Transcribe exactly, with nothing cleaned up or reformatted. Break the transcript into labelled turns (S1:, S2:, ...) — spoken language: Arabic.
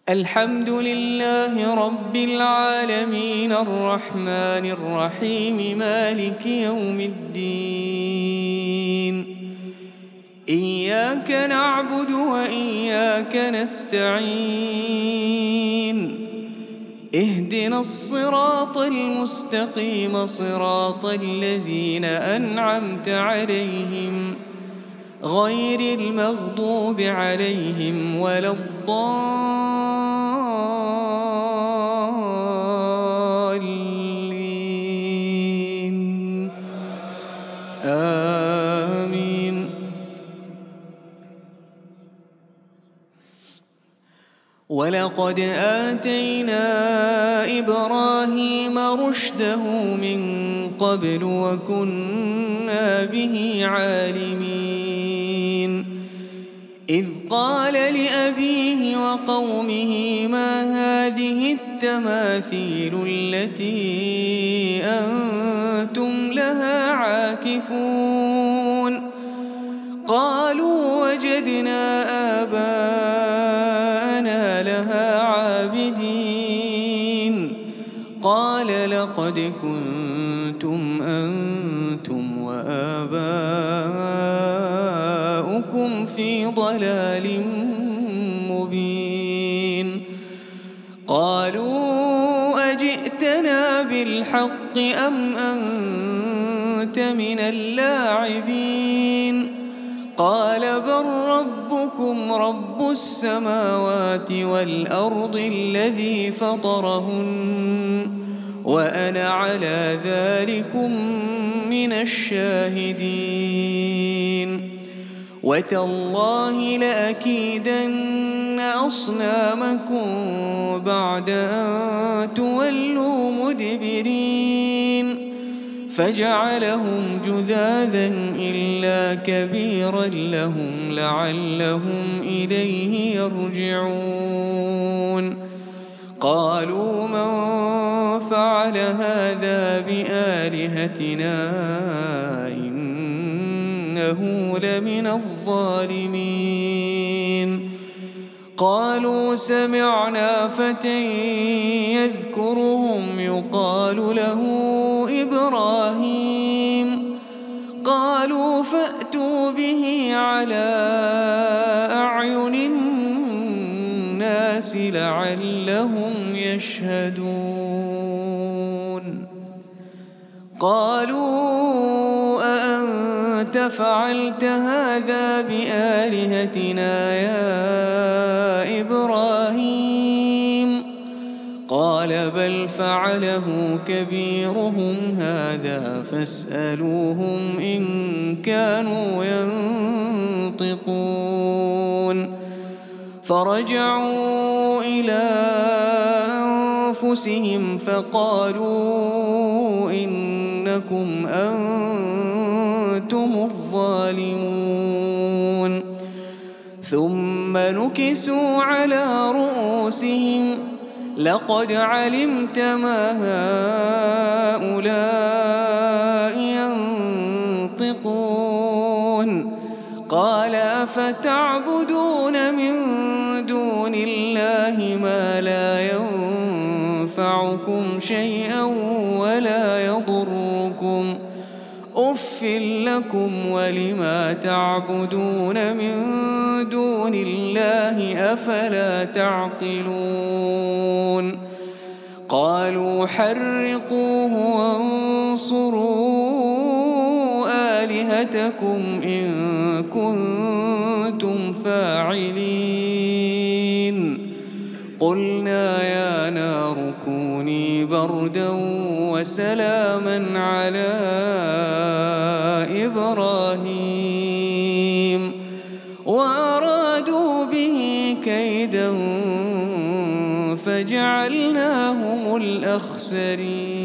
S1: الحمد لله رب العالمين الرحمن الرحيم مالك يوم الدين إياك نعبد وإياك نستعين اهدنا الصراط المستقيم صراط الذين أنعمت عليهم غير المغضوب عليهم ولا الضالين آمين. ولقد آتينا إبراهيم رشده من قبل وكنا به عالمين إذ قال لأبيه وقومه ما هذه التماثيل التي أنتم لها عاكفون قالوا وجدنا آباءنا لها عابدين قال لقد كنتم أنتم وآباؤكم في ضلال مبين قالوا أجئتنا بالحق أم أنت من اللاعبين قال بل ربكم رب السماوات والأرض الذي فطرهن وأنا على ذلكم من الشاهدين وتالله لأكيدن أصنامكم بعد أن تولوا مدبرين فجعلهم جذاذا إلا كبيرا لهم لعلهم إليه يرجعون قالوا من فعل هذا بآلهتنا إنه لمن الظالمين قالوا سمعنا فتى يذكرهم يقال له إبراهيم قالوا فأتوا به على أعين الناس لعلهم يشهدون قالوا أأنت فعلت هذا بآلهتنا يا إبراهيم قال بل فعله كبيرهم هذا فاسألوهم إن كانوا ينطقون فرجعوا إلى أنفسهم فقالوا إنكم أنتم الظالمون ثم نكسوا على رؤوسهم لقد علمت ما هؤلاء ينطقون قال أفتعبدون من دون الله ما لا ينفعكم شيئا ولا يضركم أف لكم ولما تعبدون من دون الله أفلا تعقلون قالوا حرقوه وانصروا آلهتكم إن كنتم فاعلين قلنا يا نار كوني بردا وسلاما على إبراهيم وأرادوا به كيدا فجعلناهم الأخسرين.